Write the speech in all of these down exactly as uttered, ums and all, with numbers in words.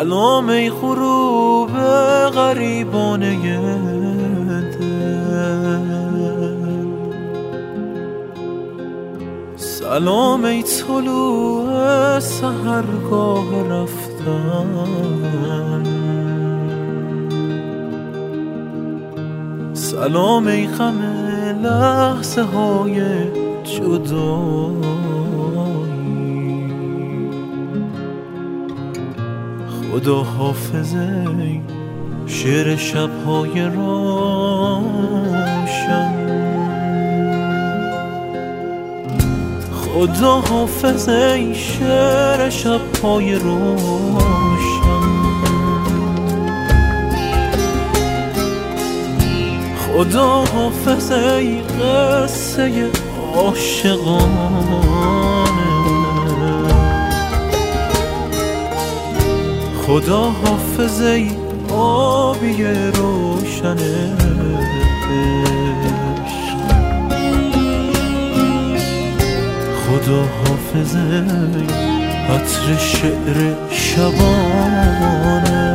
سلام ای غروب غریبانه دل، سلام ای طلوع سحرگاه رفتن، سلام ای غم لحظه های جدایی. خدا حافظ ای شعر شب‌های روشن، خدا حافظ ای شعر شب‌های روشن، خدا حافظ ای قصه عاشقانه، خدا حافظ ای آبی روشن عشق، خدا حافظ ای عطر شعر شبانه.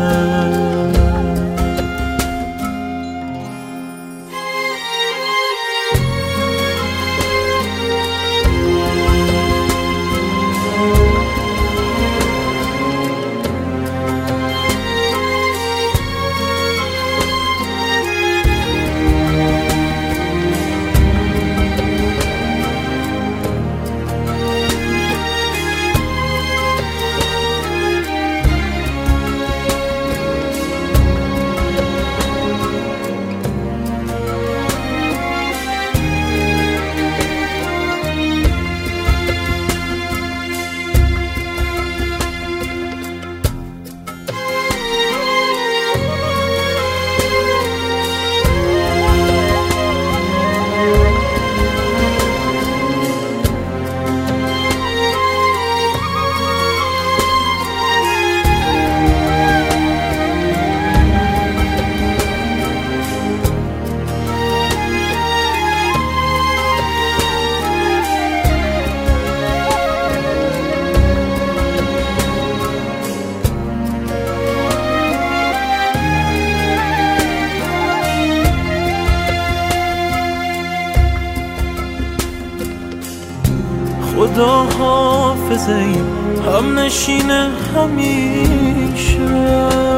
خدا حافظ ای هم نشین همیشه،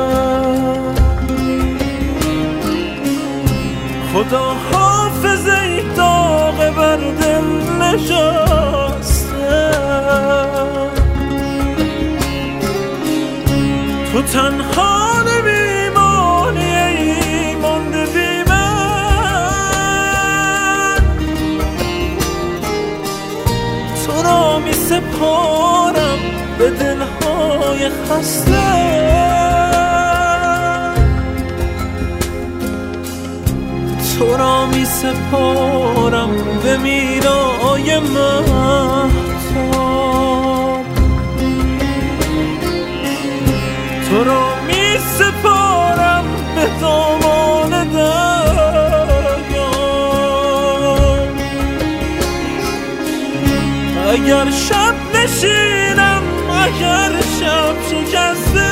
خدا حافظ ای داغ بر دل نشسته، تو تنها نمیمانی ای مانده بی من، تو را می سپارم به دلهای خسته، تو را می سپارم به میرای مهتاب، تو را می سپارم به دامان دریا. اگر شب نشینم، اگر شب شکسته،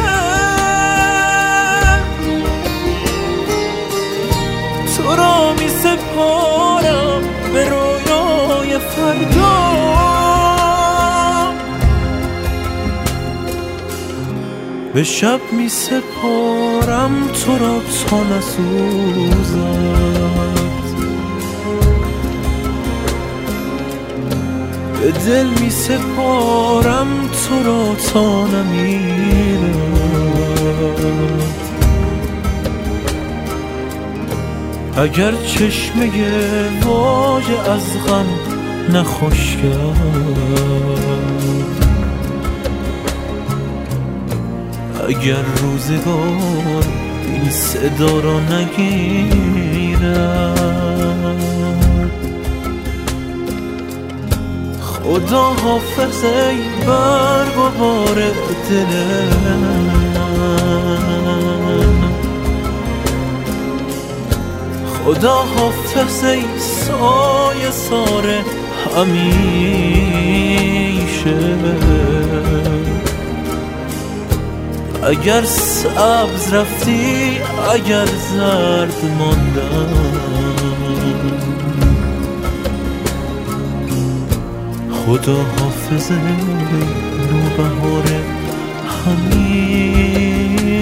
تو را می سپارم به رویای فردا. به شب می سپارم تو را تا نسوزد، به دل می سپارم تو را تا نمیرد. اگر چشمه واژه از غم نخوش کرد، اگر روزگار این صدا را نگیرد، خدا حافظ ای برگ و بار دل من، خدا حافظ ای سایه سار همیشه، اگر سبز رفتی اگر زرد ماندم، خدا حافظ نوبهار همیشه.